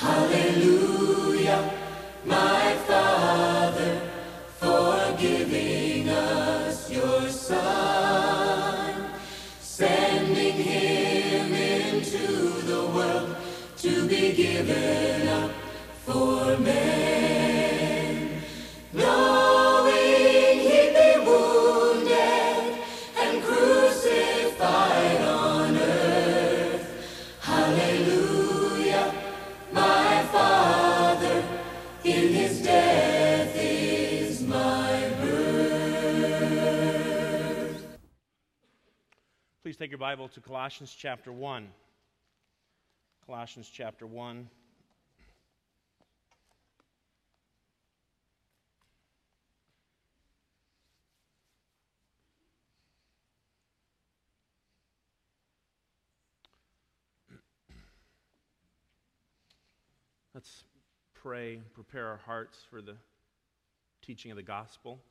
Hallelujah, my Father, for giving us your Son, sending him into the world to be given up for men, knowing he'd be wounded and crucified on earth. Hallelujah, my Father, in his death is my birth. Please take your Bible to Colossians chapter 1. Colossians chapter 1. Let's pray and prepare our hearts for the teaching of the gospel.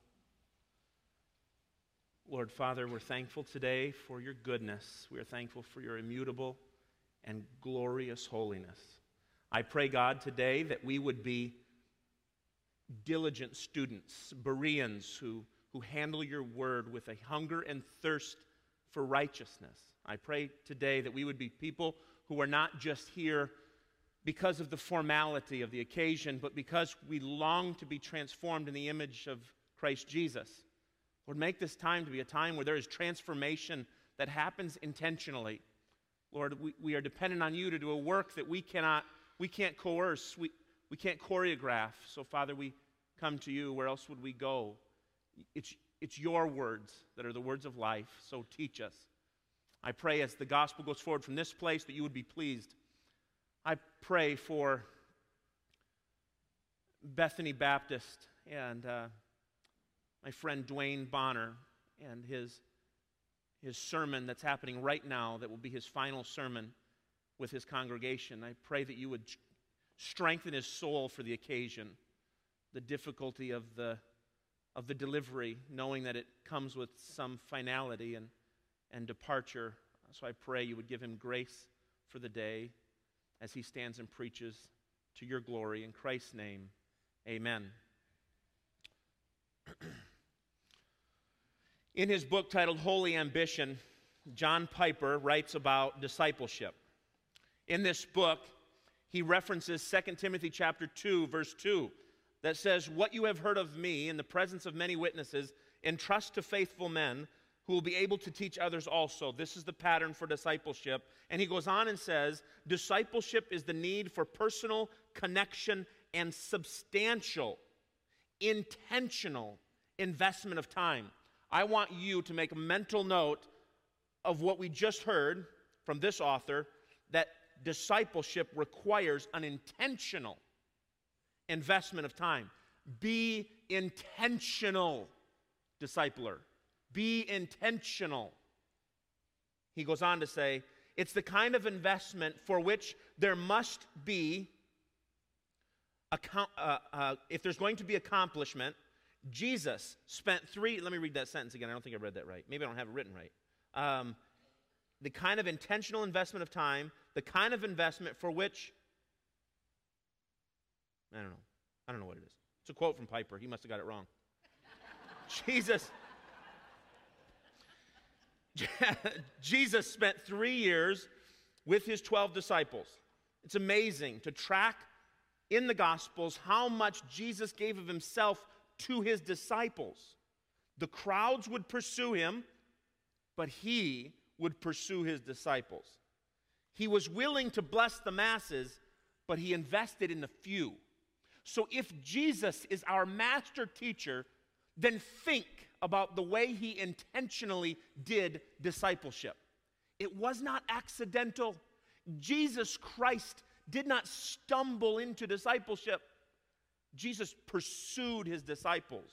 Lord Father, we're thankful today for your goodness. We are thankful for your immutable and glorious holiness. I pray, God, today that we would be diligent students, Bereans who handle your word with a hunger and thirst for righteousness. I pray today that we would be people who are not just here because of the formality of the occasion, but because we long to be transformed in the image of Christ Jesus. Lord, make this time to be a time where there is transformation that happens intentionally. Lord, we are dependent on you to do a work that we can't coerce, we can't choreograph. So, Father, we come to you. Where else would we go? It's your words that are the words of life, so teach us. I pray as the gospel goes forward from this place that you would be pleased. I pray for Bethany Baptist and my friend Dwayne Bonner and his sermon that's happening right now that will be his final sermon with his congregation. I pray that you would strengthen his soul for the occasion, the difficulty of the delivery, knowing that it comes with some finality and departure. So I pray you would give him grace for the day as he stands and preaches to your glory. In Christ's name, amen. In his book titled Holy Ambition, John Piper writes about discipleship. In this book, he references 2 Timothy chapter 2, verse 2, that says, "What you have heard of me in the presence of many witnesses, entrust to faithful men who will be able to teach others also." This is the pattern for discipleship. And he goes on and says, discipleship is the need for personal connection and substantial, intentional investment of time. I want you to make a mental note of what we just heard from this author, that discipleship requires an intentional investment of time. Be intentional, discipler. Be intentional. He goes on to say, it's the kind of investment for which there must be, if there's going to be accomplishment. Jesus spent let me read that sentence again. I don't think I read that right. Maybe I don't have it written right. The kind of intentional investment of time, the kind of investment for which, I don't know what it is. It's a quote from Piper. He must have got it wrong. Jesus spent 3 years with his 12 disciples. It's amazing to track in the Gospels how much Jesus gave of himself to his disciples. The crowds would pursue him, but he would pursue his disciples. He was willing to bless the masses, but he invested in the few. So if Jesus is our master teacher, then think about the way he intentionally did discipleship. It was not accidental. Jesus Christ did not stumble into discipleship. Jesus pursued his disciples.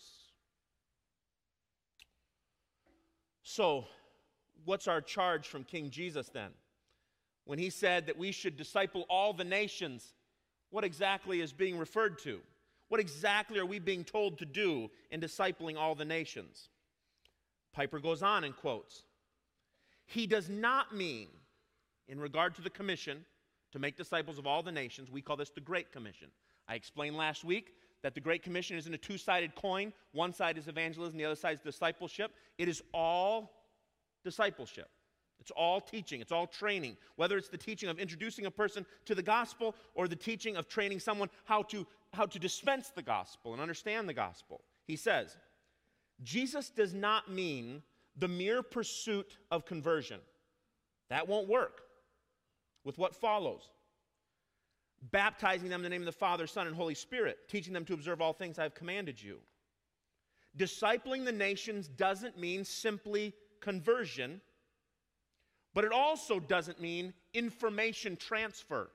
So, what's our charge from King Jesus then? When he said that we should disciple all the nations, what exactly is being referred to? What exactly are we being told to do in discipling all the nations? Piper goes on and quotes, he does not mean, in regard to the commission, to make disciples of all the nations. We call this the Great Commission. I explained last week that the Great Commission isn't a two-sided coin. One side is evangelism, the other side is discipleship. It is all discipleship. It's all teaching. It's all training. Whether it's the teaching of introducing a person to the gospel or the teaching of training someone how to dispense the gospel and understand the gospel. He says, Jesus does not mean the mere pursuit of conversion. That won't work with what follows. Baptizing them in the name of the Father, Son, and Holy Spirit, teaching them to observe all things I have commanded you. Discipling the nations doesn't mean simply conversion, but it also doesn't mean information transfer.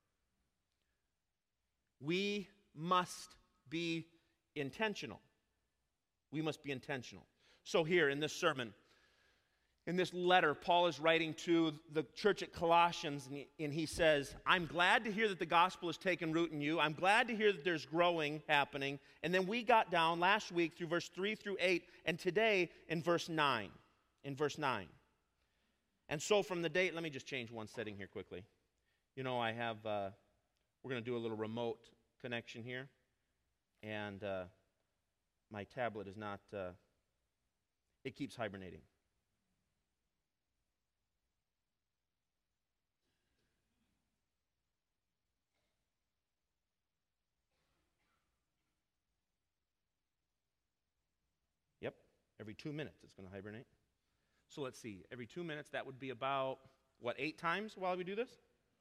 We must be intentional. We must be intentional. So here in this sermon, in this letter, Paul is writing to the church at Colossians, and he says, I'm glad to hear that the gospel has taken root in you. I'm glad to hear that there's growing happening. And then we got down last week through verse 3 through 8, and today in verse 9. In verse 9. And so from the date, let me just change one setting here quickly. You know, I have, we're going to do a little remote connection here. And my tablet is not, it keeps hibernating. Yep, every 2 minutes it's going to hibernate. So let's see, every 2 minutes, that would be about, what, 8 times while we do this?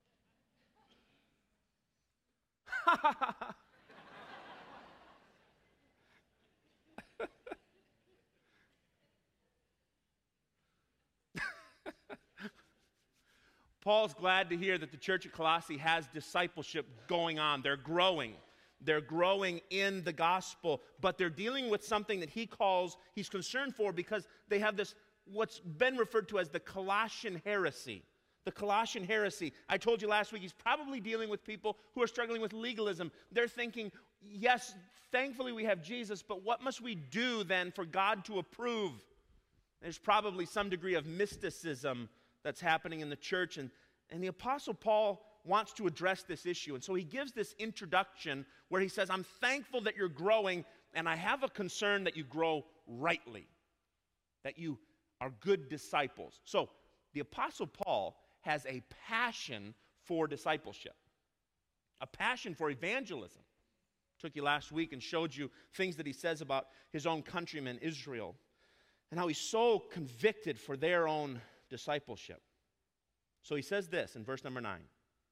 Paul's glad to hear that the church at Colossae has discipleship going on. They're growing. They're growing in the gospel, but they're dealing with something that he's concerned for because they have this, what's been referred to as the Colossian heresy. The Colossian heresy. I told you last week, he's probably dealing with people who are struggling with legalism. They're thinking, yes, thankfully we have Jesus, but what must we do then for God to approve? There's probably some degree of mysticism that's happening in the church, and the Apostle Paul wants to address this issue. And so he gives this introduction where he says, I'm thankful that you're growing, and I have a concern that you grow rightly, that you are good disciples. So the Apostle Paul has a passion for discipleship, a passion for evangelism. Took you last week and showed you things that he says about his own countrymen, Israel, and how he's so convicted for their own discipleship. So he says this in verse number 9.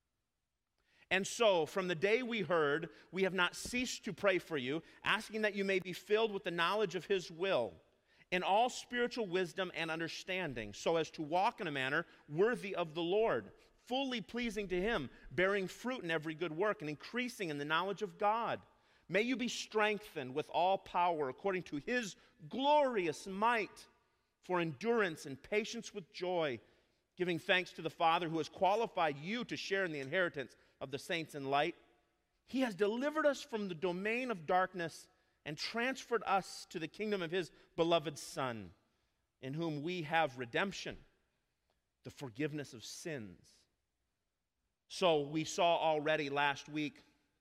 And so, from the day we heard, we have not ceased to pray for you, asking that you may be filled with the knowledge of his will, in all spiritual wisdom and understanding, so as to walk in a manner worthy of the Lord, fully pleasing to him, bearing fruit in every good work, and increasing in the knowledge of God. May you be strengthened with all power according to his glorious might, for endurance and patience with joy, giving thanks to the Father who has qualified you to share in the inheritance of the saints in light. He has delivered us from the domain of darkness and transferred us to the kingdom of his beloved Son, in whom we have redemption, the forgiveness of sins. So we saw already last week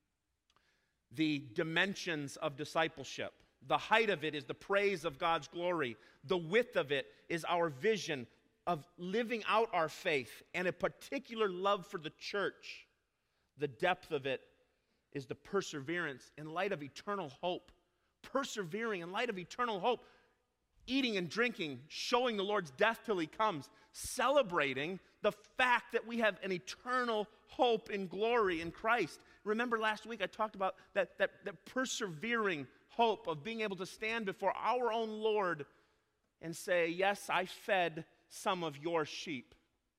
the dimensions of discipleship. The height of it is the praise of God's glory. The width of it is our vision of living out our faith and a particular love for the church. The depth of it is the perseverance in light of eternal hope. Persevering in light of eternal hope. Eating and drinking, showing the Lord's death till he comes. Celebrating the fact that we have an eternal hope in glory in Christ. Remember last week I talked about that persevering hope of being able to stand before our own Lord and say, yes, I fed some of your sheep.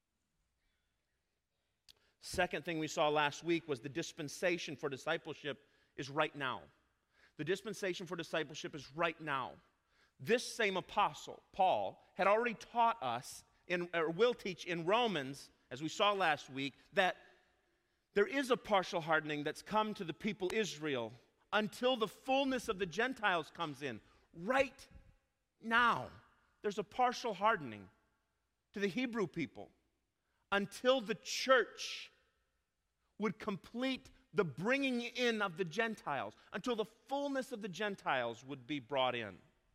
Second thing we saw last week was the dispensation for discipleship is right now. The dispensation for discipleship is right now. This same apostle, Paul, had already taught us, or will teach in Romans, as we saw last week, that there is a partial hardening that's come to the people Israel until the fullness of the Gentiles comes in. Right now, there's a partial hardening to the Hebrew people until the church would complete the bringing in of the Gentiles, until the fullness of the Gentiles would be brought in.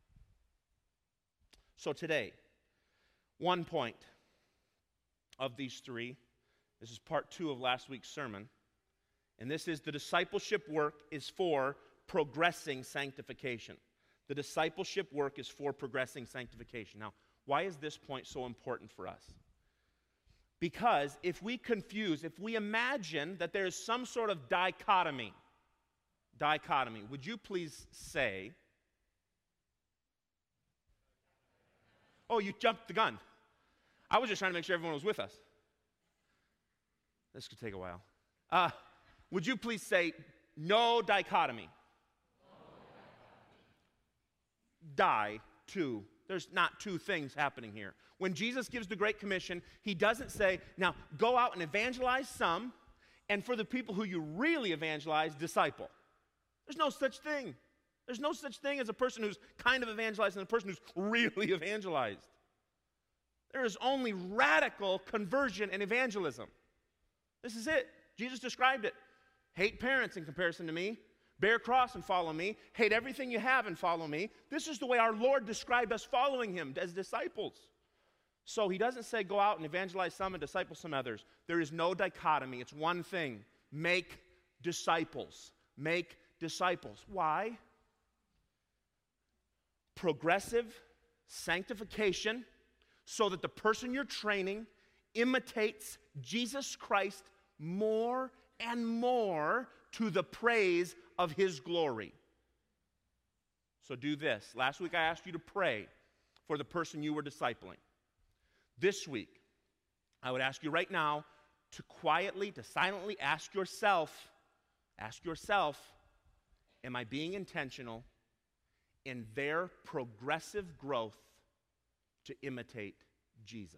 So today, one point of these three, this is part 2 of last week's sermon, and this is the discipleship work is for progressing sanctification. The discipleship work is for progressing sanctification. Now, why is this point so important for us? Because if we imagine that there is some sort of dichotomy, would you please say, oh, you jumped the gun. I was just trying to make sure everyone was with us. This could take a while. Would you please say, no dichotomy? Two. There's not two things happening here. When Jesus gives the Great Commission, he doesn't say, now go out and evangelize some, and for the people who you really evangelize, disciple. There's no such thing. There's no such thing as a person who's kind of evangelized and a person who's really evangelized. There is only radical conversion and evangelism. This is it. Jesus described it. Hate parents in comparison to me. Bear cross and follow me. Hate everything you have and follow me. This is the way our Lord described us following him as disciples. So he doesn't say go out and evangelize some and disciple some others. There is no dichotomy. It's one thing. Make disciples. Make disciples. Why? Progressive sanctification, so that the person you're training imitates Jesus Christ more and more to the praise of his glory. So do this. Last week I asked you to pray for the person you were discipling. This week, I would ask you right now to silently ask yourself, am I being intentional in their progressive growth to imitate Jesus?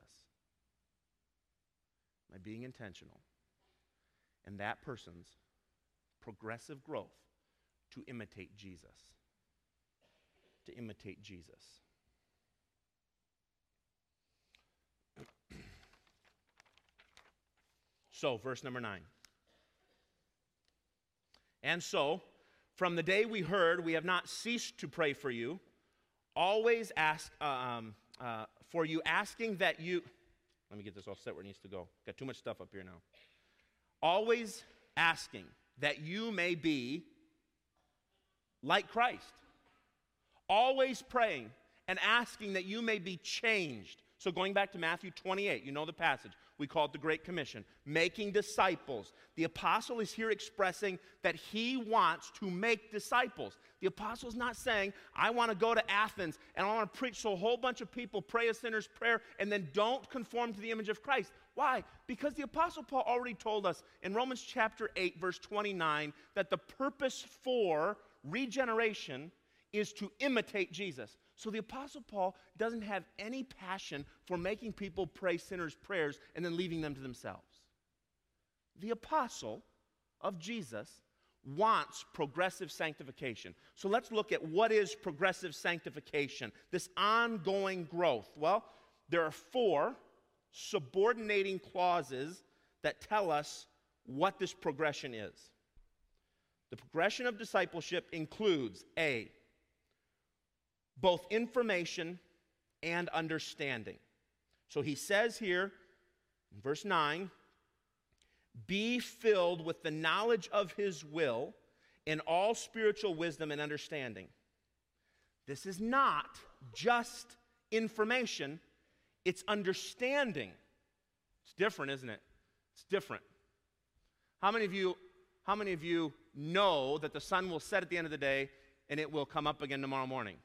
Am I being intentional in that person's progressive growth to imitate Jesus? To imitate Jesus. So, verse number 9. And so, from the day we heard, we have not ceased to pray for you, always ask for you, asking that you. Let me get this all set where it needs to go. Got too much stuff up here now. Always asking that you may be like Christ. Always praying and asking that you may be changed. So going back to Matthew 28, you know the passage. We call it the Great Commission. Making disciples. The apostle is here expressing that he wants to make disciples. The apostle is not saying, I want to go to Athens and I want to preach so a whole bunch of people pray a sinner's prayer and then don't conform to the image of Christ. Why? Because the apostle Paul already told us in Romans chapter 8, verse 29, that the purpose for regeneration is to imitate Jesus. So the apostle Paul doesn't have any passion for making people pray sinners' prayers and then leaving them to themselves. The apostle of Jesus wants progressive sanctification. So let's look at what is progressive sanctification, this ongoing growth. Well, there are 4 subordinating clauses that tell us what this progression is. The progression of discipleship includes A, both information and understanding. So he says here in verse 9, be filled with the knowledge of his will in all spiritual wisdom and understanding. This is not just information, it's understanding. It's different, isn't it? It's different. How many of you know that the sun will set at the end of the day and it will come up again tomorrow morning?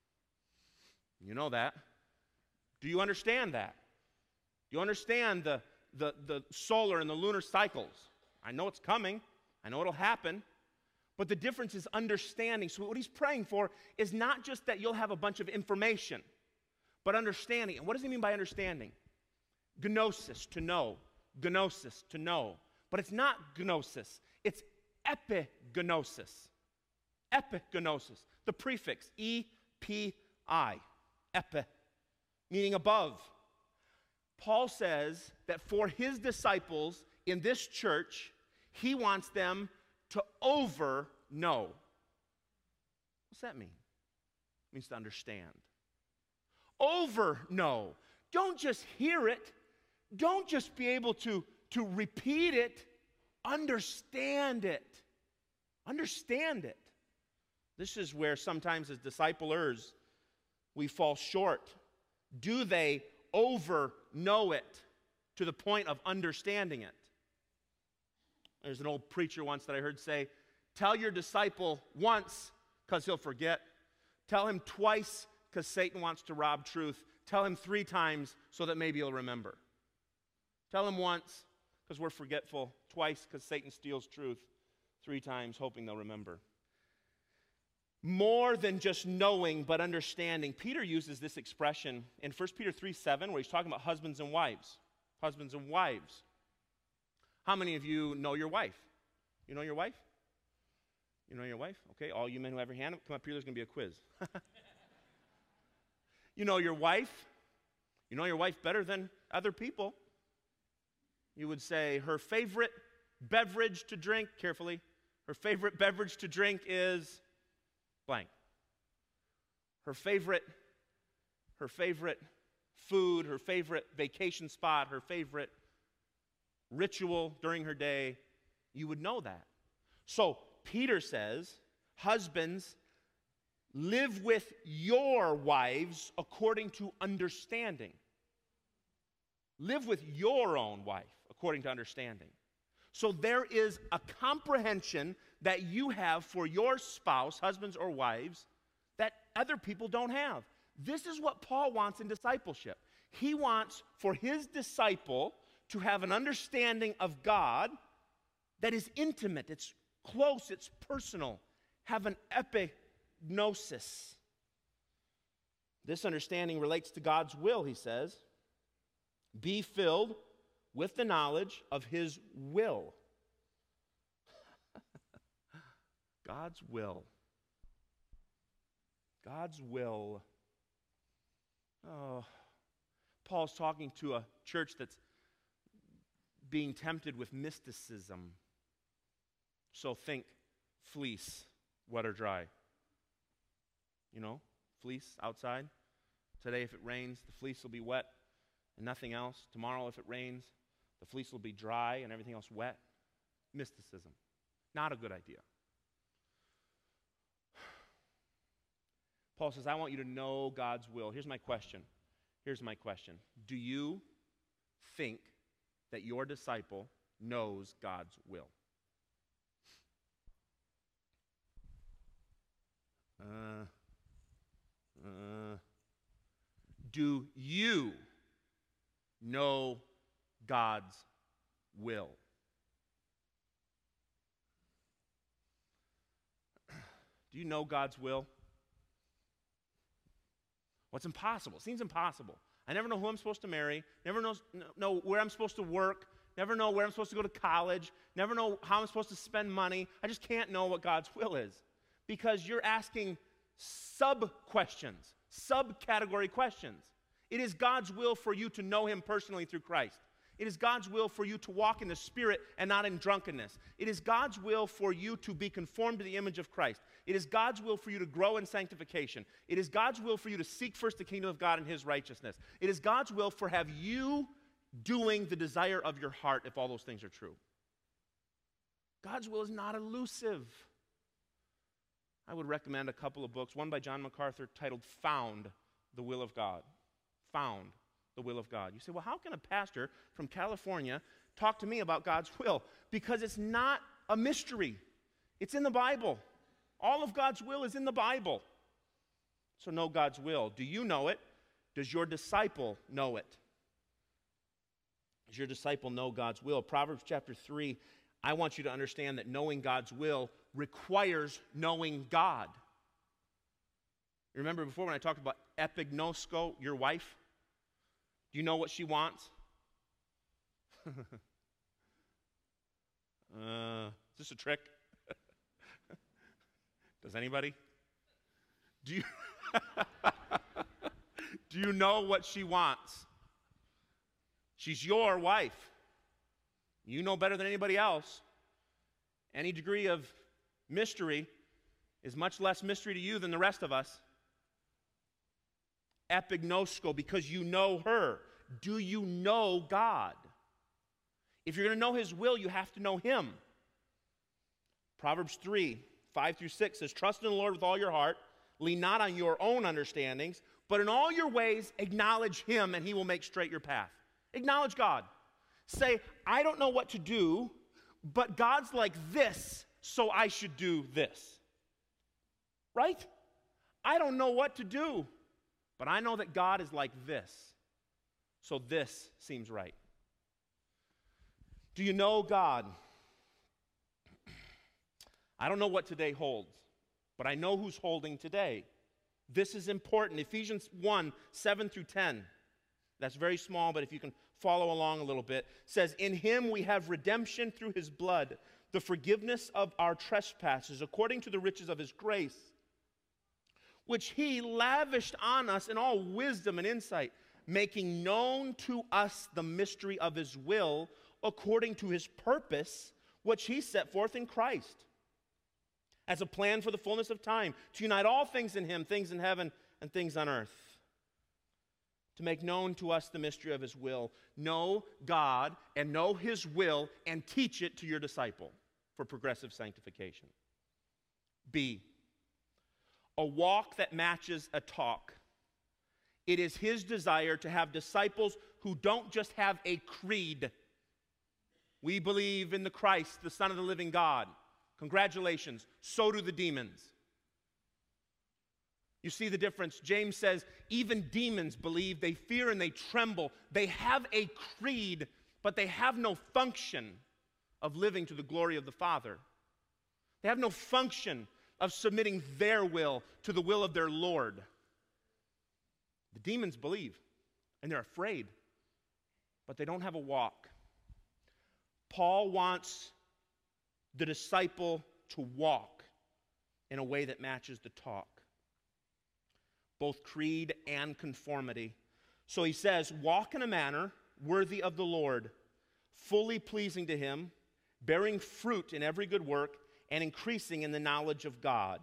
You know that. Do you understand that? Do you understand the solar and the lunar cycles? I know it's coming. I know it'll happen. But the difference is understanding. So what he's praying for is not just that you'll have a bunch of information, but understanding. And what does he mean by understanding? Gnosis, to know. Gnosis, to know. But it's not gnosis. It's epignosis. Epignosis. The prefix, E-P-I. Epi, meaning above. Paul says that for his disciples in this church, He wants them to over-know. What's that mean? It means to understand. Over-know. Don't just hear it. Don't just be able to repeat it. Understand it. Understand it. This is where sometimes as disciplers we fall short. Do they over-know it to the point of understanding it? There's an old preacher once that I heard say, tell your disciple once because he'll forget. Tell him twice because Satan wants to rob truth. Tell him 3 times so that maybe he'll remember. Tell him once because we're forgetful. Twice because Satan steals truth. 3 times hoping they'll remember. More than just knowing, but understanding. Peter uses this expression in 1 Peter 3:7, where he's talking about husbands and wives. Husbands and wives. How many of you know your wife? You know your wife? You know your wife? Okay, all you men who have your hand up, come up here, there's going to be a quiz. You know your wife? You know your wife better than other people. You would say her favorite beverage to drink, carefully, her favorite beverage to drink is blank. Her favorite food, her favorite vacation spot, her favorite ritual during her day, you would know that. So Peter says, husbands, live with your wives according to understanding. Live with your own wife according to understanding. So there is a comprehension that you have for your spouse, husbands or wives, that other people don't have. This is what Paul wants in discipleship. He wants for his disciple to have an understanding of God that is intimate, it's close, it's personal, have an epignosis. This understanding relates to God's will, he says. Be filled with the knowledge of his will. God's will. God's will. Oh, Paul's talking to a church that's being tempted with mysticism. So think fleece, wet or dry. You know, fleece outside. Today, if it rains, the fleece will be wet and nothing else. Tomorrow, if it rains, the fleece will be dry and everything else wet. Mysticism. Not a good idea. Paul says, I want you to know God's will. Here's my question. Do you think that your disciple knows God's will? Do you know God's will? Do you know God's will? Well, it's impossible. It seems impossible. I never know who I'm supposed to marry, never know where I'm supposed to work, never know where I'm supposed to go to college, never know how I'm supposed to spend money. I just can't know what God's will is because you're asking sub-questions, subcategory questions. It is God's will for you to know him personally through Christ. It is God's will for you to walk in the Spirit and not in drunkenness. It is God's will for you to be conformed to the image of Christ. It is God's will for you to grow in sanctification. It is God's will for you to seek first the kingdom of God and his righteousness. It is God's will for have you doing the desire of your heart if all those things are true. God's will is not elusive. I would recommend a couple of books, one by John MacArthur titled Found the Will of God. Found the will of God. You say, well, how can a pastor from California talk to me about God's will? Because it's not a mystery. It's in the Bible. All of God's will is in the Bible. So know God's will. Do you know it? Does your disciple know it? Does your disciple know God's will? Proverbs chapter 3, I want you to understand that knowing God's will requires knowing God. Remember before when I talked about epignosko, your wife? Do you know what she wants? Is this a trick? Does anybody? Do you know what she wants? She's your wife. You know better than anybody else. Any degree of mystery is much less mystery to you than the rest of us. Epignosko, because you know her. Do you know God? If you're going to know his will, you have to know him. Proverbs 3, 5 through 6 says, trust in the Lord with all your heart, lean not on your own understandings, but in all your ways acknowledge him, and he will make straight your path. Acknowledge God. Say, I don't know what to do, but God's like this, so I should do this. Right? I don't know what to do, but I know that God is like this, so this seems right. Do you know God? I don't know what today holds, but I know who's holding today. This is important. Ephesians 1, 7 through 10. That's very small, but if you can follow along a little bit, says, in him we have redemption through his blood, the forgiveness of our trespasses, according to the riches of his grace, which he lavished on us in all wisdom and insight, making known to us the mystery of his will, according to his purpose, which he set forth in Christ, as a plan for the fullness of time, to unite all things in him, things in heaven and things on earth, to make known to us the mystery of his will. Know God and know his will and teach it to your disciple for progressive sanctification. B, a walk that matches a talk. It is his desire to have disciples who don't just have a creed. We believe in the Christ, the Son of the living God. Congratulations, so do the demons. You see the difference? James says, even demons believe, they fear and they tremble. They have a creed, but they have no function of living to the glory of the Father. They have no function of submitting their will to the will of their Lord. The demons believe, and they're afraid, but they don't have a walk. Paul wants the disciple to walk in a way that matches the talk, both creed and conformity. So he says, walk in a manner worthy of the Lord, fully pleasing to him, bearing fruit in every good work, and increasing in the knowledge of God.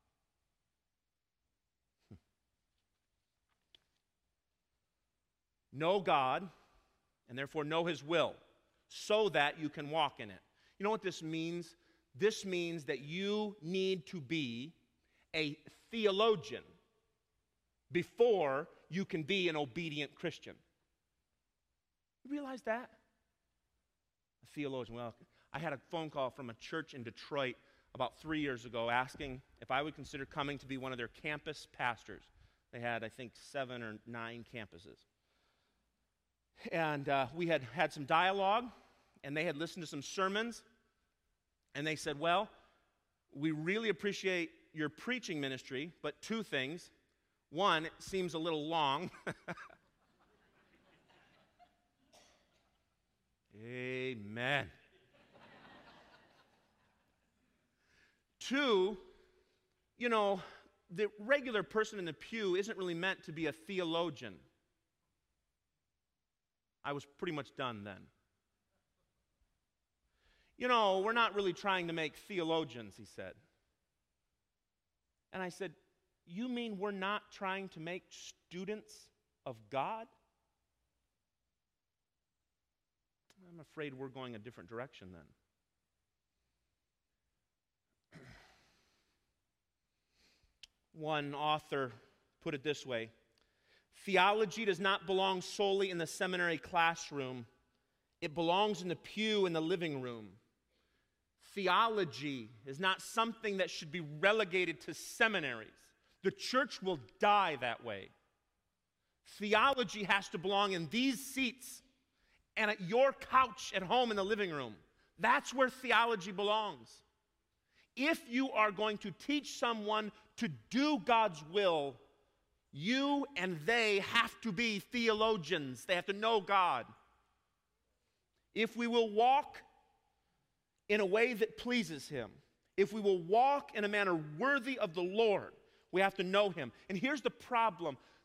Know God, and therefore know his will, so that you can walk in it. You know what this means? This means that you need to be a theologian before you can be an obedient Christian. You realize that? A theologian. Well, I had a phone call from a church in Detroit about 3 years ago asking if I would consider coming to be one of their campus pastors. They had, I think, 7 or 9 campuses. And we had had some dialogue, and they had listened to some sermons, and they said, well, we really appreciate your preaching ministry, but 2 things. One, it seems a little long. Amen. 2, you know, the regular person in the pew isn't really meant to be a theologian. I was pretty much done then. You know, we're not really trying to make theologians, he said. And I said, you mean we're not trying to make students of God? I'm afraid we're going a different direction then. One author put it this way: theology does not belong solely in the seminary classroom. It belongs in the pew in the living room. Theology is not something that should be relegated to seminaries. The church will die that way. Theology has to belong in these seats and at your couch at home in the living room. That's where theology belongs. If you are going to teach someone to do God's will, you and they have to be theologians. They have to know God. If we will walk in a way that pleases him, if we will walk in a manner worthy of the Lord, we have to know him. And here's the problem.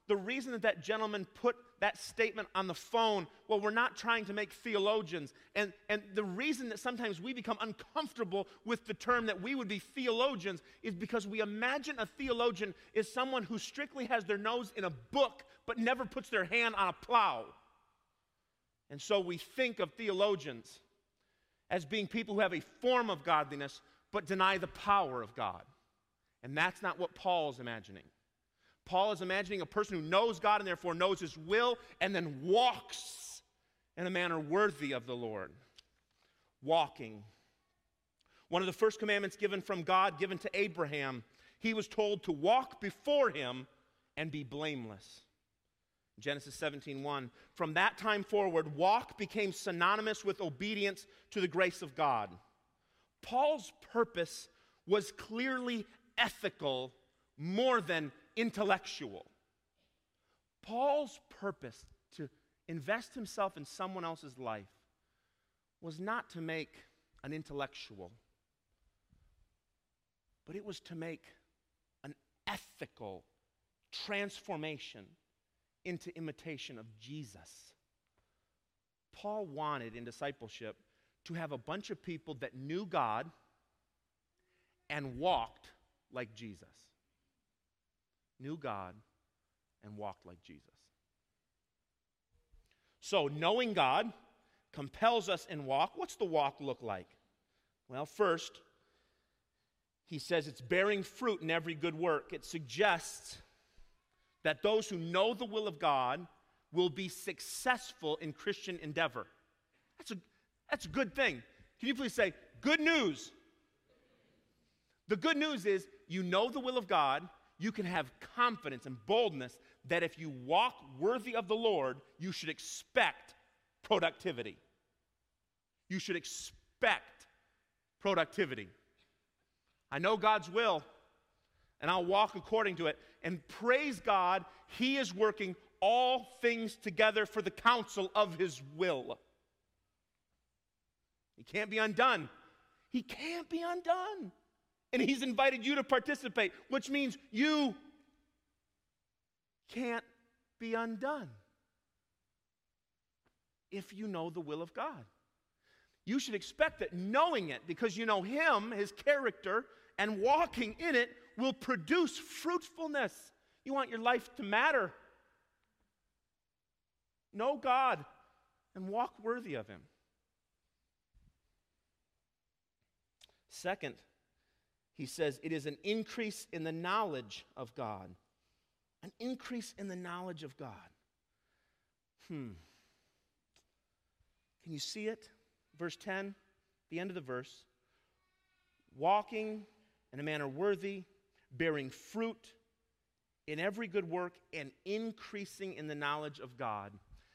the reason that that gentleman put that statement on the phone, well, we're not trying to make theologians. And the reason that sometimes we become uncomfortable with the term that we would be theologians is because we imagine a theologian is someone who strictly has their nose in a book but never puts their hand on a plow. And so we think of theologians as being people who have a form of godliness but deny the power of God. And that's not what Paul is imagining. Paul is imagining a person who knows God and therefore knows His will and then walks in a manner worthy of the Lord. Walking. One of the first commandments given from God, given to Abraham, he was told to walk before Him and be blameless. Genesis 17:1. From that time forward, walk became synonymous with obedience to the grace of God. Paul's purpose was clearly ethical more than intellectual. Paul's purpose to invest himself in someone else's life was not to make an intellectual, but it was to make an ethical transformation into imitation of Jesus. Paul wanted in discipleship to have a bunch of people that knew God and walked like Jesus. Knew God and walked like Jesus. So, knowing God compels us in walk. What's the walk look like? Well, first, he says it's bearing fruit in every good work. It suggests that those who know the will of God will be successful in Christian endeavor. That's a good thing. Can you please say, good news? The good news is you know the will of God. You can have confidence and boldness that if you walk worthy of the Lord, you should expect productivity. You should expect productivity. I know God's will, and I'll walk according to it. And praise God, He is working all things together for the counsel of His will. He can't be undone. He can't be undone. And He's invited you to participate, which means you can't be undone if you know the will of God. You should expect that knowing it, because you know Him, His character, and walking in it will produce fruitfulness. You want your life to matter. Know God and walk worthy of Him. Second, he says it is an increase in the knowledge of God. An increase in the knowledge of God. Can you see it? Verse 10, the end of the verse. Walking in a manner worthy, bearing fruit in every good work, and increasing in the knowledge of God.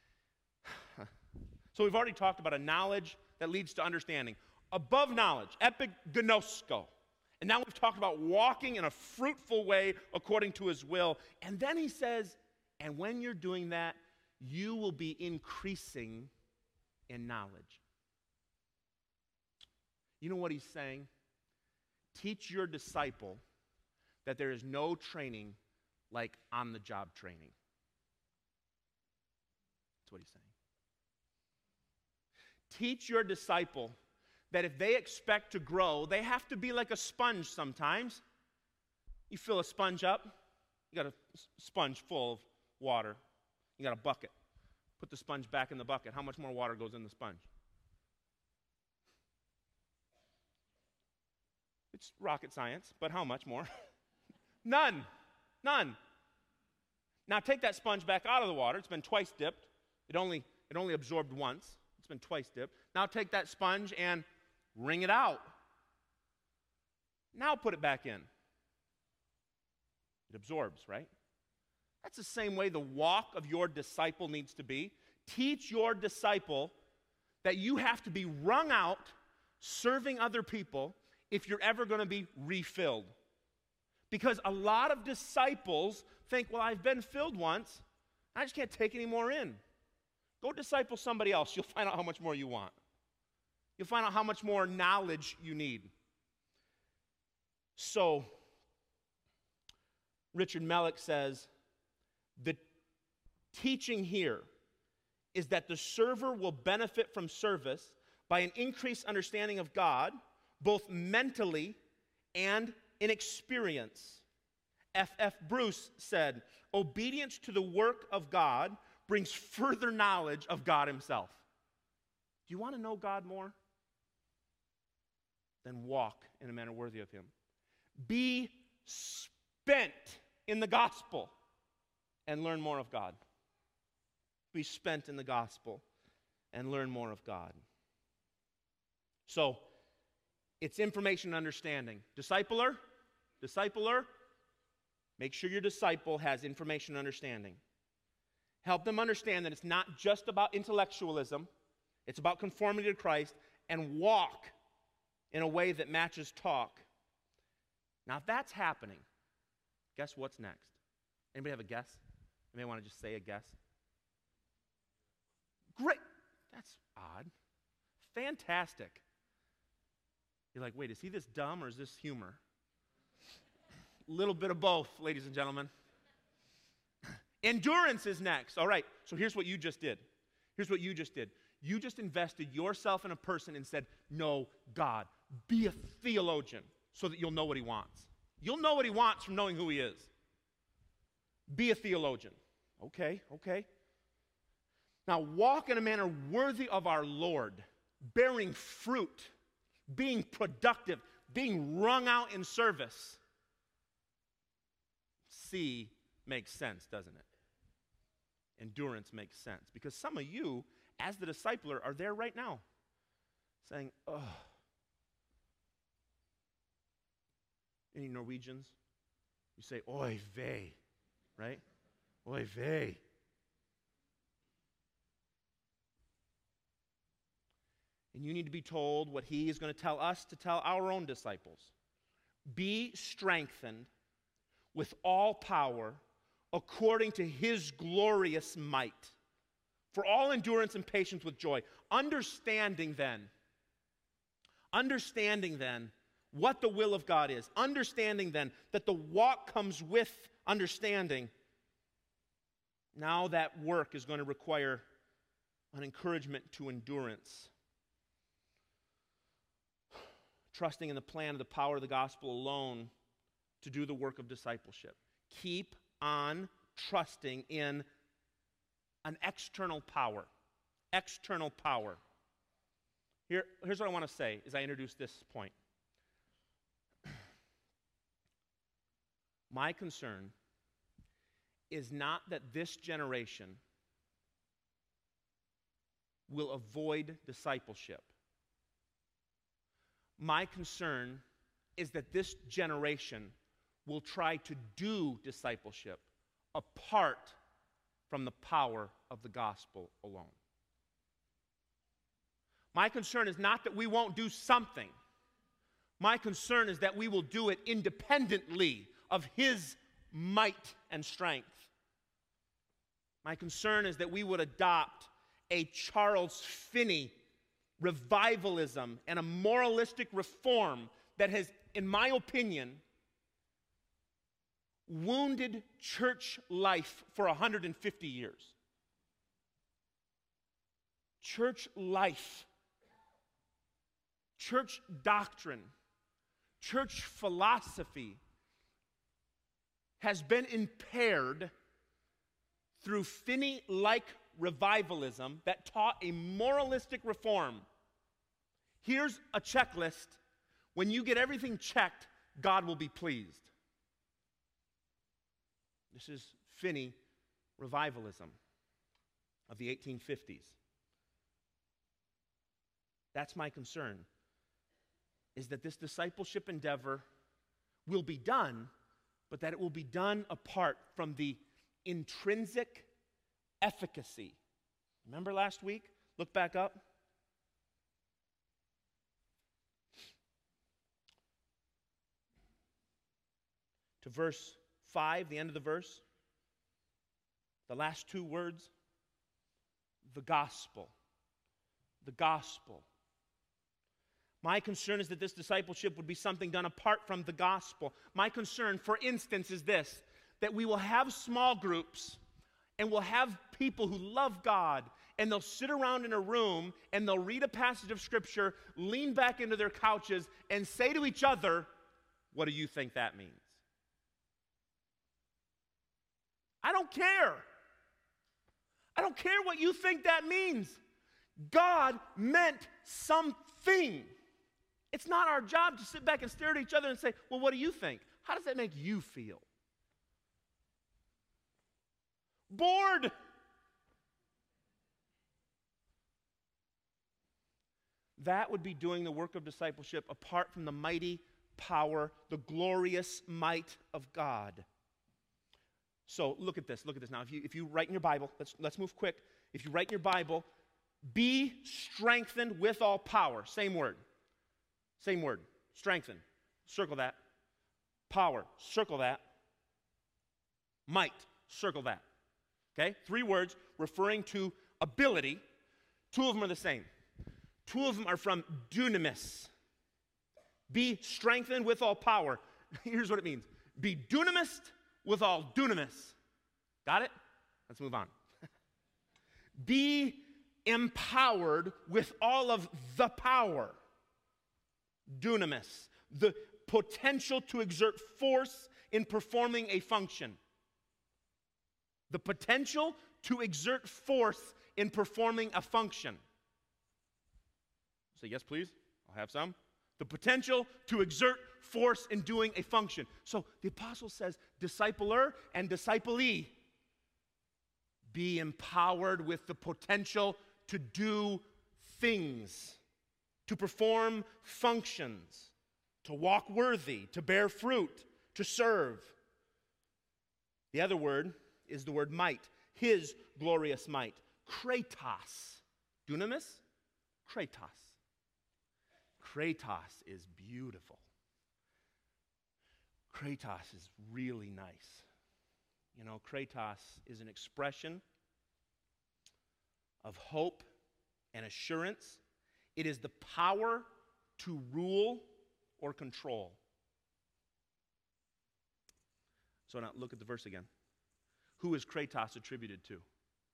So we've already talked about a knowledge that leads to understanding. Above knowledge, epignosko. And now we've talked about walking in a fruitful way according to His will. And then he says, and when you're doing that, you will be increasing in knowledge. You know what he's saying? Teach your disciple that there is no training like on-the-job training. That's what he's saying. Teach your disciple that if they expect to grow, they have to be like a sponge sometimes. You fill a sponge up, you got a sponge full of water, you got a bucket. Put the sponge back in the bucket. How much more water goes in the sponge? It's rocket science, but how much more? None. None. Now take that sponge back out of the water. It's been twice dipped. It only absorbed once. It's been twice dipped. Now take that sponge and wring it out. Now put it back in. It absorbs, right? That's the same way the walk of your disciple needs to be. Teach your disciple that you have to be wrung out serving other people if you're ever going to be refilled. Because a lot of disciples think, well, I've been filled once. I just can't take any more in. Go disciple somebody else. You'll find out how much more you want. You'll find out how much more knowledge you need. So, Richard Mellick says, The teaching here is that the server will benefit from service by an increased understanding of God, both mentally and in experience. F.F. Bruce said, obedience to the work of God brings further knowledge of God himself. Do you want to know God more? Then walk in a manner worthy of him. Be spent in the gospel and learn more of God. Be spent in the gospel and learn more of God. So, it's information and understanding. Discipler, make sure your disciple has information and understanding. Help them understand that it's not just about intellectualism, it's about conformity to Christ, and walk in a way that matches talk. Now, if that's happening, guess what's next? Anybody have a guess? Anybody want to just say a guess? Great. That's odd. Fantastic. You're like, wait, is he this dumb or is this humor? A little bit of both, ladies and gentlemen. Endurance is next. All right, so here's what you just did. You just invested yourself in a person and said, no, God, be a theologian so that you'll know what he wants. You'll know what he wants from knowing who he is. Be a theologian. Okay. Now walk in a manner worthy of our Lord, bearing fruit, being productive, being wrung out in service. C makes sense, doesn't it? Endurance makes sense. Because some of you, as the discipler, are there right now, saying, oh. Any Norwegians? You say, oy vey, right? Oy vey. And you need to be told what he is going to tell us to tell our own disciples. Be strengthened with all power according to his glorious might, for all endurance and patience with joy. Understanding then what the will of God is. Understanding then that the walk comes with understanding. Now that work is going to require an encouragement to endurance. Trusting in the plan of the power of the gospel alone to do the work of discipleship. Keep on trusting in an external power. External power. Here's what I want to say as I introduce this point. My concern is not that this generation will avoid discipleship. My concern is that this generation will try to do discipleship apart from the power of the gospel alone. My concern is not that we won't do something. My concern is that we will do it independently of his might and strength. My concern is that we would adopt a Charles Finney revivalism and a moralistic reform that has, in my opinion, wounded church life for 150 years. Church life, church doctrine, church philosophy has been impaired through Finney-like revivalism that taught a moralistic reform. Here's a checklist. When you get everything checked, God will be pleased. This is Finney revivalism of the 1850s. That's my concern, is that this discipleship endeavor will be done, but that it will be done apart from the intrinsic efficacy. Remember last week? Look back up. To verse 5, the end of the verse. The last two words. The gospel. The gospel. My concern is that this discipleship would be something done apart from the gospel. My concern, for instance, is this, that we will have small groups And we'll have people who love God, and they'll sit around in a room, and they'll read a passage of Scripture, lean back into their couches, and say to each other, what do you think that means? I don't care. I don't care what you think that means. God meant something. It's not our job to sit back and stare at each other and say, well, what do you think? How does that make you feel? Bored. That would be doing the work of discipleship apart from the mighty power, the glorious might of God. So look at this. Now, if you write in your Bible, let's move quick. If you write in your Bible, be strengthened with all power. Same word. Strengthen. Circle that. Power. Circle that. Might. Circle that. Okay? 3 words referring to ability. 2 of them are the same. 2 of them are from dunamis. Be strengthened with all power. Here's what it means. Be dunamis with all dunamis. Got it? Let's move on. Be empowered with all of the power. Dunamis. The potential to exert force in performing a function. The potential to exert force in performing a function. Say, yes, please. I'll have some. The potential to exert force in doing a function. So the apostle says, discipler and disciplee, be empowered with the potential to do things, to perform functions, to walk worthy, to bear fruit, to serve. The other word is the word might, his glorious might. Kratos. Dunamis? Kratos. Kratos is beautiful. Kratos is really nice. You know, Kratos is an expression of hope and assurance. It is the power to rule or control. So now look at the verse again. Who is Kratos attributed to?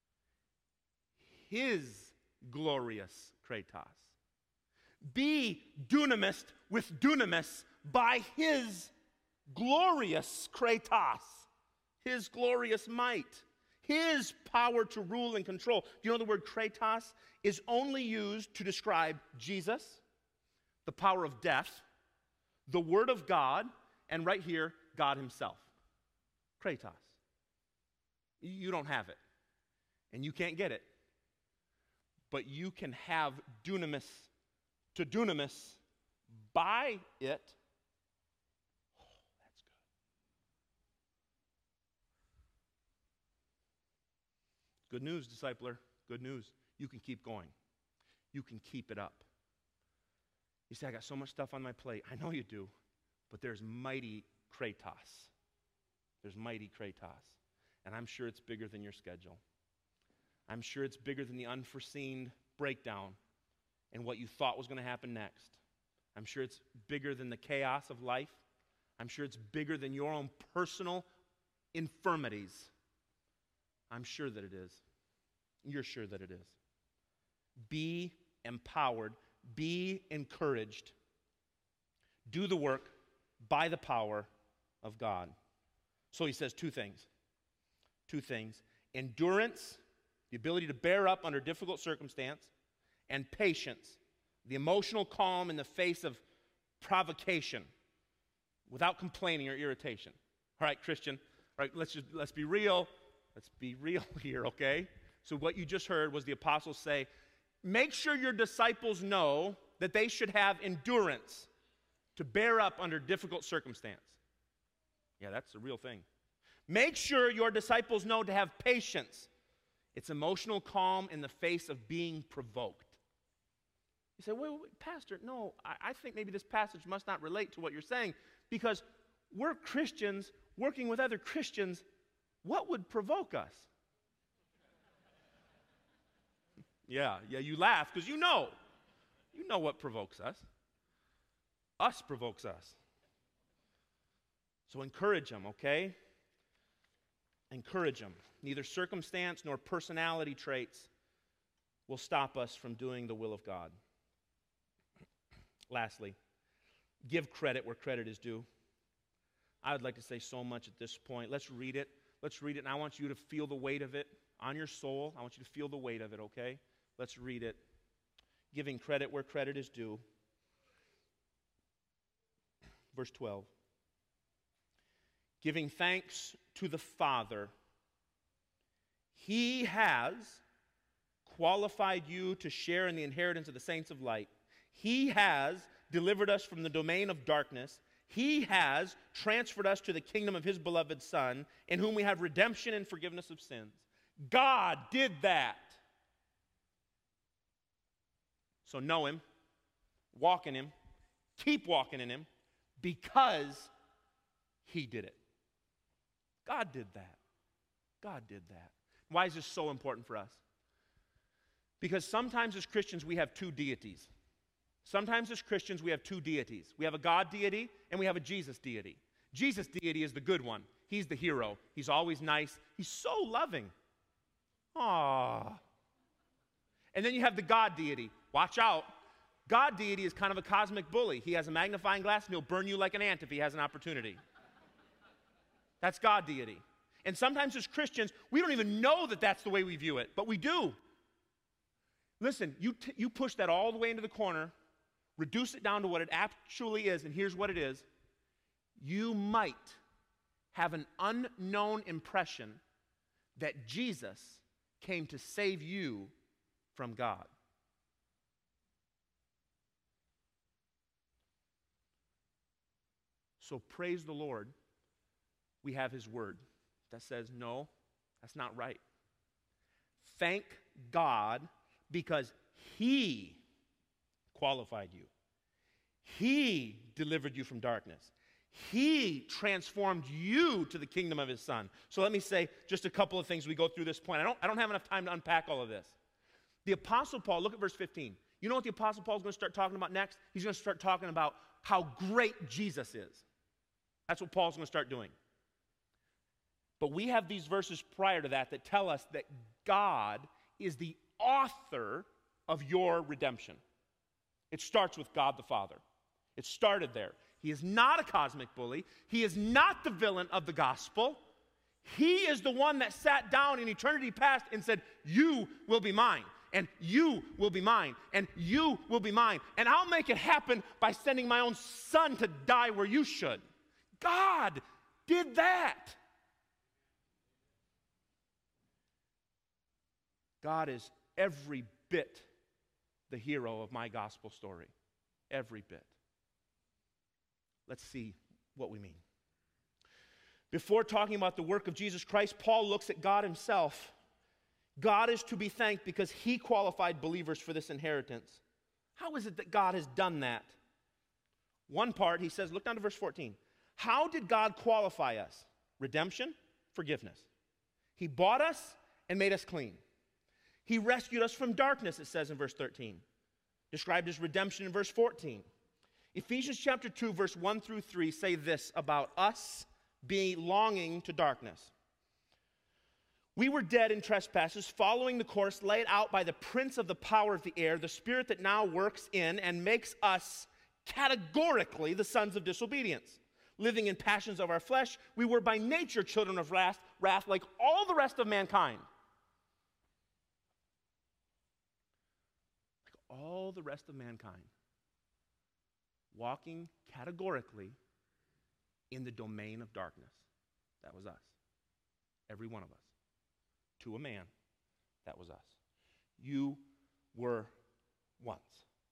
His glorious Kratos. Be dunamis with dunamis by his glorious Kratos, his glorious might, his power to rule and control. Do you know the word Kratos is only used to describe Jesus, the power of death, the Word of God, and right here, God himself. Kratos. You don't have it, and you can't get it, but you can have dunamis to dunamis by it. Oh, that's good. Good news, discipler. Good news. You can keep going. You can keep it up. You say, I got so much stuff on my plate. I know you do, but there's mighty Kratos. There's mighty Kratos. And I'm sure it's bigger than your schedule. I'm sure it's bigger than the unforeseen breakdown and what you thought was going to happen next. I'm sure it's bigger than the chaos of life. I'm sure it's bigger than your own personal infirmities. I'm sure that it is. You're sure that it is. Be empowered. Be encouraged. Do the work by the power of God. So he says 2 things. 2 things. Endurance, the ability to bear up under difficult circumstance, and patience, the emotional calm in the face of provocation without complaining or irritation. All right, Christian, all right, let's be real. Let's be real here, okay? So what you just heard was the apostles say, make sure your disciples know that they should have endurance to bear up under difficult circumstance. Yeah, that's the real thing. Make sure your disciples know to have patience. It's emotional calm in the face of being provoked. You say, wait, Pastor, no, I think maybe this passage must not relate to what you're saying because we're Christians working with other Christians. What would provoke us? Yeah, you laugh because you know what provokes us. Us provokes us. So encourage them, okay? Encourage them. Neither circumstance nor personality traits will stop us from doing the will of God. Lastly, give credit where credit is due. I would like to say so much at this point. Let's read it. Let's read it, and I want you to feel the weight of it on your soul. I want you to feel the weight of it, okay? Let's read it. Giving credit where credit is due. Verse 12. Giving thanks to the Father. He has qualified you to share in the inheritance of the saints of light. He has delivered us from the domain of darkness. He has transferred us to the kingdom of his beloved Son, in whom we have redemption and forgiveness of sins. God did that. So know him, walk in him, keep walking in him, because he did it. God did that. God did that. Why is this so important for us? Because sometimes as Christians we have two deities. Sometimes as Christians we have two deities. We have a God deity and we have a Jesus deity. Jesus deity is the good one. He's the hero. He's always nice. He's so loving. Aww. And then you have the God deity. Watch out. God deity is kind of a cosmic bully. He has a magnifying glass and he'll burn you like an ant if he has an opportunity. That's God deity. And sometimes as Christians, we don't even know that that's the way we view it, but we do. Listen, you push that all the way into the corner, reduce it down to what it actually is, and here's what it is. You might have an unknown impression that Jesus came to save you from God. So praise the Lord, we have his word that says, no, that's not right. Thank God because he qualified you. He delivered you from darkness. He transformed you to the kingdom of his Son. So let me say just a couple of things we go through this point. I don't have enough time to unpack all of this. The Apostle Paul, look at verse 15. You know what the Apostle Paul is going to start talking about next? He's going to start talking about how great Jesus is. That's what Paul's going to start doing. But we have these verses prior to that tell us that God is the author of your redemption. It starts with God the Father. It started there. He is not a cosmic bully. He is not the villain of the gospel. He is the one that sat down in eternity past and said, you will be mine, and you will be mine, and you will be mine. And I'll make it happen by sending my own Son to die where you should. God did that. God is every bit the hero of my gospel story. Every bit. Let's see what we mean. Before talking about the work of Jesus Christ, Paul looks at God himself. God is to be thanked because he qualified believers for this inheritance. How is it that God has done that? One part, he says, look down to verse 14. How did God qualify us? Redemption, forgiveness. He bought us and made us clean. He rescued us from darkness, it says in verse 13. Described as redemption in verse 14. Ephesians chapter 2, verse 1 through 3 say this about us belonging to darkness. We were dead in trespasses, following the course laid out by the prince of the power of the air, the spirit that now works in and makes us categorically the sons of disobedience. Living in passions of our flesh, we were by nature children of wrath like all the rest of mankind. Like all the rest of mankind. Walking categorically in the domain of darkness. That was us. Every one of us. To a man, that was us. You were once.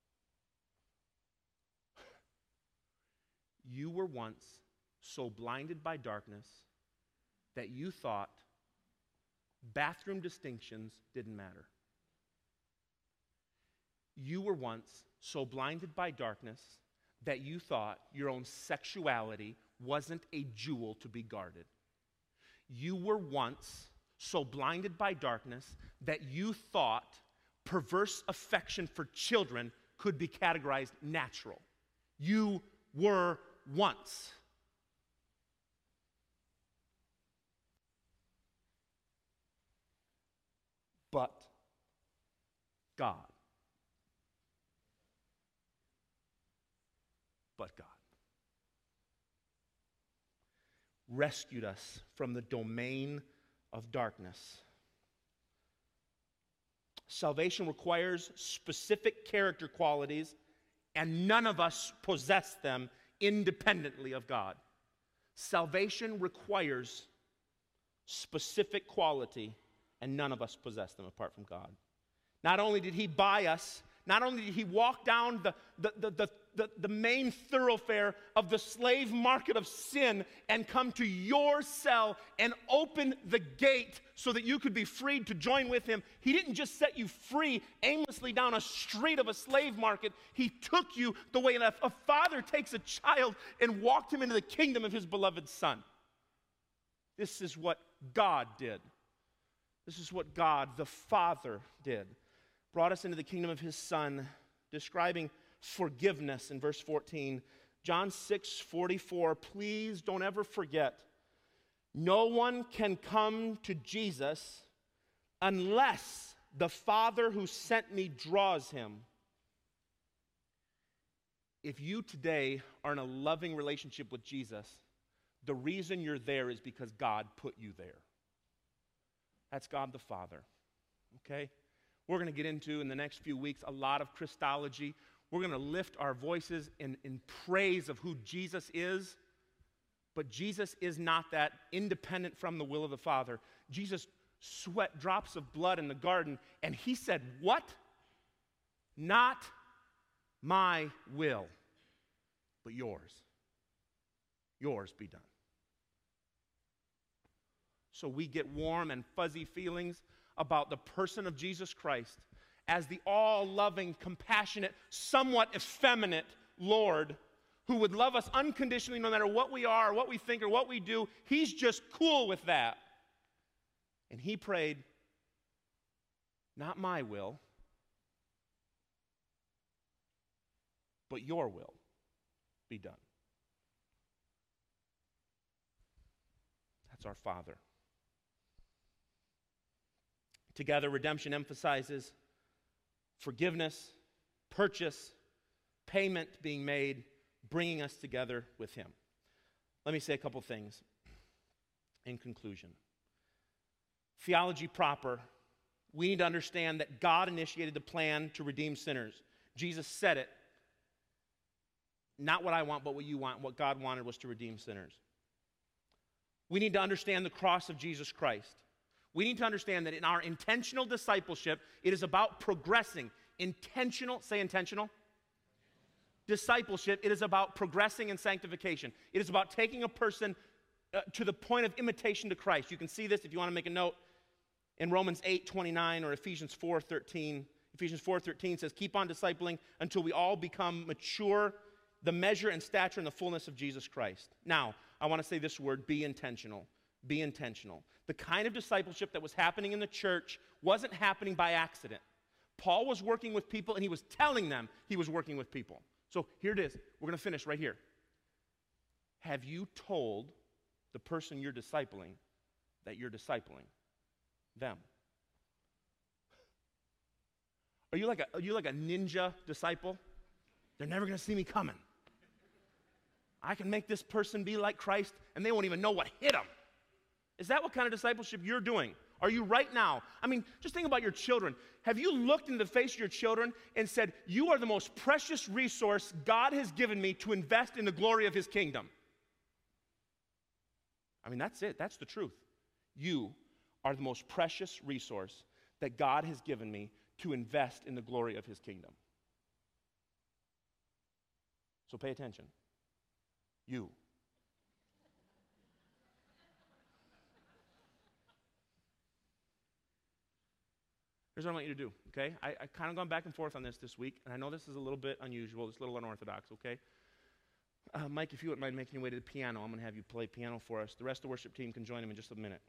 You were once so blinded by darkness that you thought bathroom distinctions didn't matter. You were once so blinded by darkness that you thought your own sexuality wasn't a jewel to be guarded. You were once so blinded by darkness that you thought perverse affection for children could be categorized natural. You were once. God. But God rescued us from the domain of darkness. Salvation requires specific character qualities, and none of us possess them independently of God. Salvation requires specific quality, and none of us possess them apart from God. Not only did He buy us, not only did He walk down the main thoroughfare of the slave market of sin and come to your cell and open the gate so that you could be freed to join with Him. He didn't just set you free aimlessly down a street of a slave market. He took you the way a father takes a child and walked him into the kingdom of his beloved Son. This is what God did. This is what God, the Father, did. Brought us into the kingdom of His Son, describing forgiveness in verse 14. John 6:44, please don't ever forget, no one can come to Jesus unless the Father who sent me draws him. If you today are in a loving relationship with Jesus, the reason you're there is because God put you there. That's God the Father, okay? We're going to get into, in the next few weeks, a lot of Christology. We're going to lift our voices in praise of who Jesus is. But Jesus is not that independent from the will of the Father. Jesus sweat drops of blood in the garden, and He said, what? Not my will, but yours. Yours be done. So we get warm and fuzzy feelings about the person of Jesus Christ as the all-loving, compassionate, somewhat effeminate Lord who would love us unconditionally no matter what we are, or what we think, or what we do. He's just cool with that. And He prayed, not my will, but your will be done. That's our Father. Together, redemption emphasizes forgiveness, purchase, payment being made, bringing us together with Him. Let me say a couple things in conclusion. Theology proper, we need to understand that God initiated the plan to redeem sinners. Jesus said it. Not what I want, but what you want. What God wanted was to redeem sinners. We need to understand the cross of Jesus Christ. We need to understand that in our intentional discipleship, it is about progressing. Intentional, say intentional. Discipleship, it is about progressing in sanctification. It is about taking a person to the point of imitation to Christ. You can see this if you want to make a note in Romans 8:29 or Ephesians 4:13. Ephesians 4:13 says, keep on discipling until we all become mature, the measure and stature and the fullness of Jesus Christ. Now, I want to say this word, be intentional. Be intentional. The kind of discipleship that was happening in the church wasn't happening by accident. Paul was working with people, and he was telling them he was working with people. So here it is. We're going to finish right here. Have you told the person you're discipling that you're discipling them? Are you like a ninja disciple? They're never going to see me coming. I can make this person be like Christ, and they won't even know what hit them. Is that what kind of discipleship you're doing? Are you right now? I mean, just think about your children. Have you looked in the face of your children and said, you are the most precious resource God has given me to invest in the glory of His kingdom? I mean, that's it. That's the truth. You are the most precious resource that God has given me to invest in the glory of His kingdom. So pay attention. You. Here's what I want you to do, okay? I kind of gone back and forth on this week, and I know this is a little bit unusual, it's a little unorthodox, okay? Mike, if you wouldn't mind making your way to the piano, I'm going to have you play piano for us. The rest of the worship team can join him in just a minute.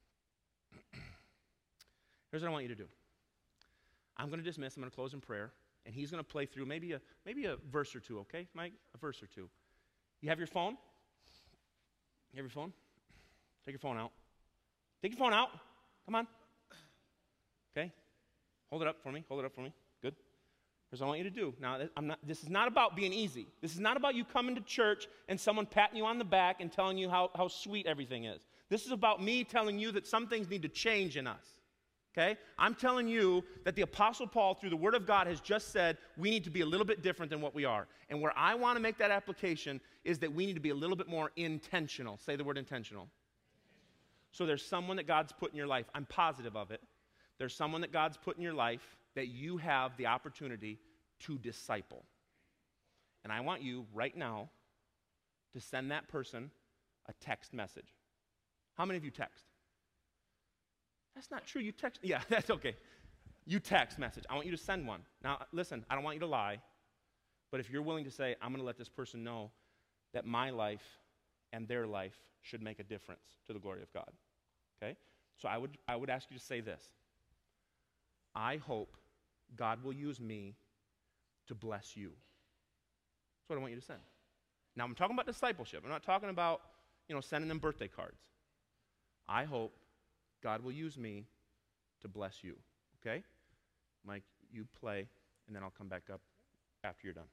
Here's what I want you to do. I'm going to dismiss, I'm going to close in prayer, and he's going to play through maybe a verse or two, okay, Mike? A verse or two. You have your phone? You have your phone? Take your phone out. Take your phone out. Come on. Okay? Hold it up for me. Hold it up for me. Good. Here's what I want you to do. Now, this is not about being easy. This is not about you coming to church and someone patting you on the back and telling you how sweet everything is. This is about me telling you that some things need to change in us. Okay? I'm telling you that the Apostle Paul, through the Word of God, has just said we need to be a little bit different than what we are. And where I want to make that application is that we need to be a little bit more intentional. Say the word intentional. So there's someone that God's put in your life. I'm positive of it. There's someone that God's put in your life that you have the opportunity to disciple. And I want you right now to send that person a text message. How many of you text? That's not true. You text. Yeah, that's okay. You text message. I want you to send one. Now, listen, I don't want you to lie, but if you're willing to say, I'm going to let this person know that my life and their life should make a difference to the glory of God. Okay? So I would ask you to say this. I hope God will use me to bless you. That's what I want you to send. Now, I'm talking about discipleship. I'm not talking about, sending them birthday cards. I hope God will use me to bless you. Okay? Mike, you play, and then I'll come back up after you're done.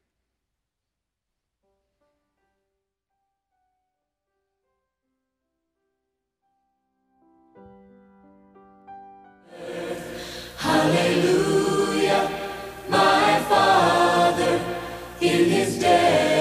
Hallelujah, my Father, in his day.